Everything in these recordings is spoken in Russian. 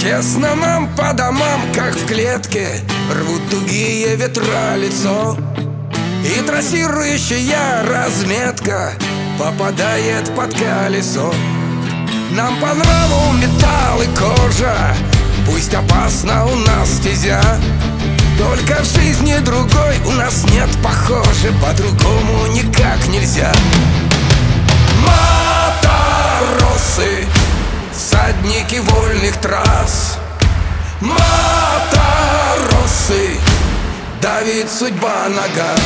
Тесно нам по домам, как в клетке, рвут тугие ветра лицо. И трассирующая разметка попадает под колесо. Нам по нраву металл и кожа, пусть опасна у нас стезя. Только в жизни другой у нас нет, похоже, по-другому никак нельзя. Маторосы, всадники вольных трасс. Маторосы, давит судьба на газ.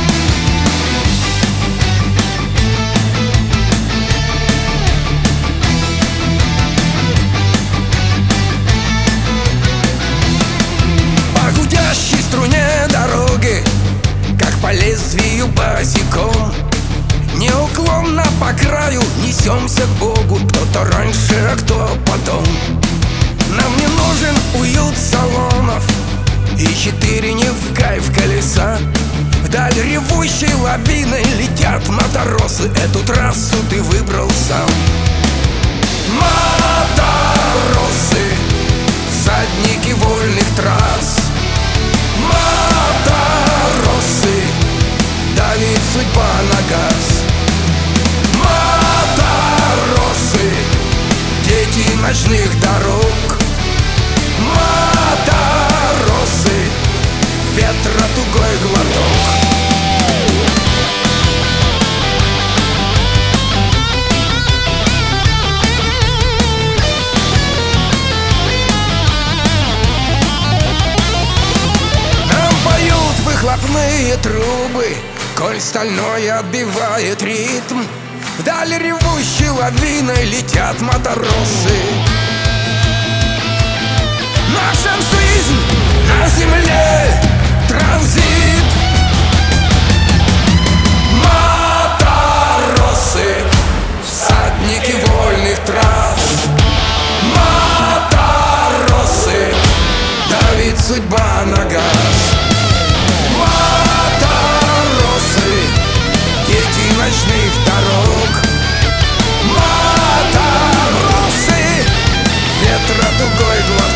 По гудящей струне дороги, как по лезвию босиком, неуклонно по краю несемся к Богу. Кто-то раньше, а кто потом. Нам не нужен уют салонов и 4 не в кайф колеса. Вдаль ревущей лавиной летят моторосы. Эту трассу ты выбрал сам. Моторосы, всадники вольных трасс. Моторосы, давит судьба на газ. Моторосы, дети ночных дорог. Моторосы, ветра тугой глоток. Нам поют выхлопные трубы, коль стальной отбивает ритм. Вдаль ревущей лавиной летят моторосы. Наша жизнь на земле транзит. Моторосы, всадники вольных трасс. Моторосы, давит судьба на газ. Моторосы, дети ночных дорог. Моторосы, ветра тугой глоток.